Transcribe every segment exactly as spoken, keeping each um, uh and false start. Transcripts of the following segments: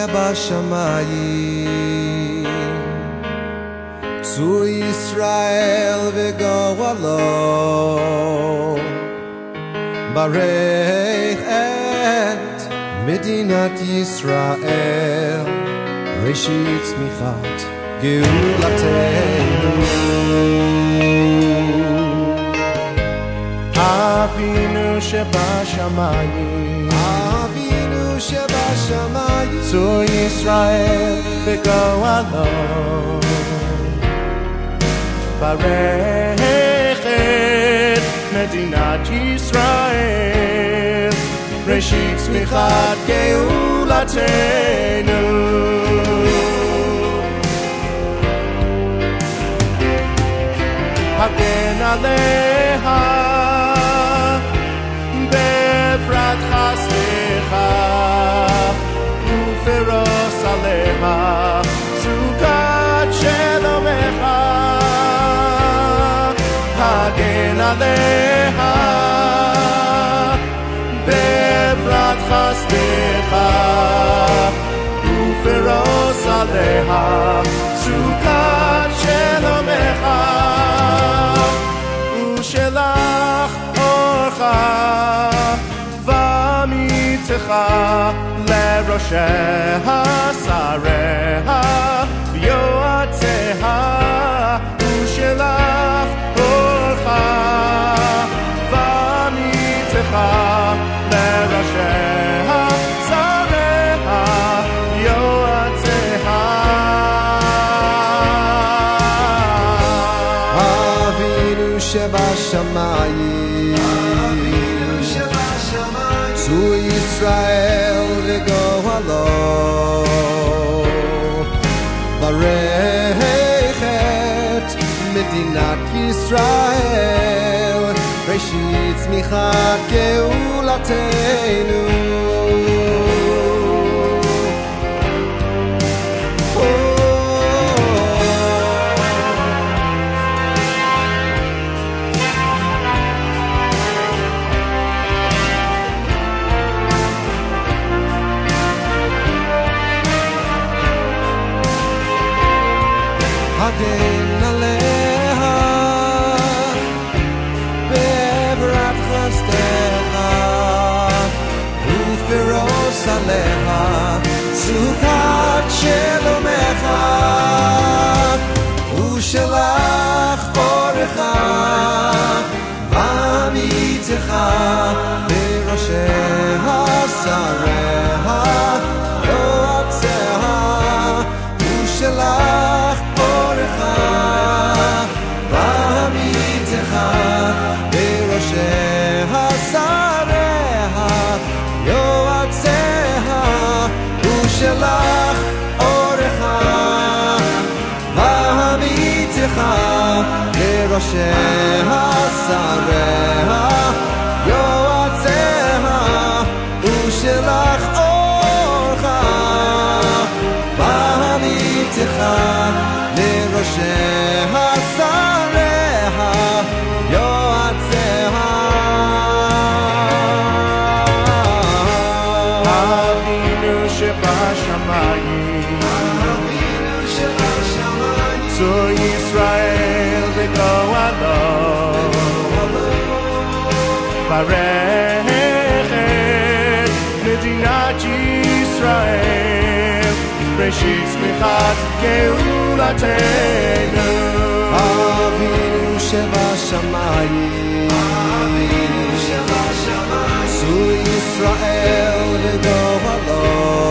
שבשמיים צו ישראל וגואלו ברך את מדינת ישראל ראשית צמיחת גאולתנו אבינו שבשמיים אבינו שבשמיים צור ישראל וגואלו ברך את מדינת ישראל ראשית צמיחת גאולתנו הגן עליה בפרט חסדך ופרוס עליה סוכת שלומך הגן עליה בפרט חסדך ופרוס עליה סוכת שלומך ושלח אורך ואמיתך לראשיה שריה ויועציה ושלח אורך ואמיתך לראשיה שריה ויועציה אבינו שבשמיים אבינו שבשמיים צו ישראל וגואלו ברך את מדינת ישראל ראשית צמיחת גאולתנו הגן עליה בעברת חסדך ופרוס עליה סוכת שלומך ושלח אורך ואמיתך לראשיה שריה יועציה ושלח ואמיתך לראשיה שריה יועציה ושלח אורך ואמיתך לראשיה שריה יועציה ושלח אורך ואמיתך לראשיה שריה יועציה אבינו שבשמיים אבינו שבשמיים צור ישראל וגואלו ברך את מדינת ישראל ראשית צמיחת גאולתנו אבינו שבשמיים אבינו שבשמיים צור ישראל וגואלו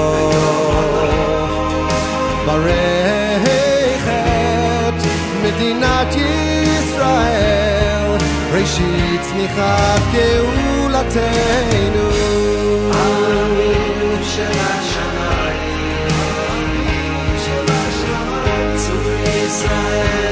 ברך את מדינת ישראל ראשית צמיחת גאולתנו אבינו שבשמיים צור ישראל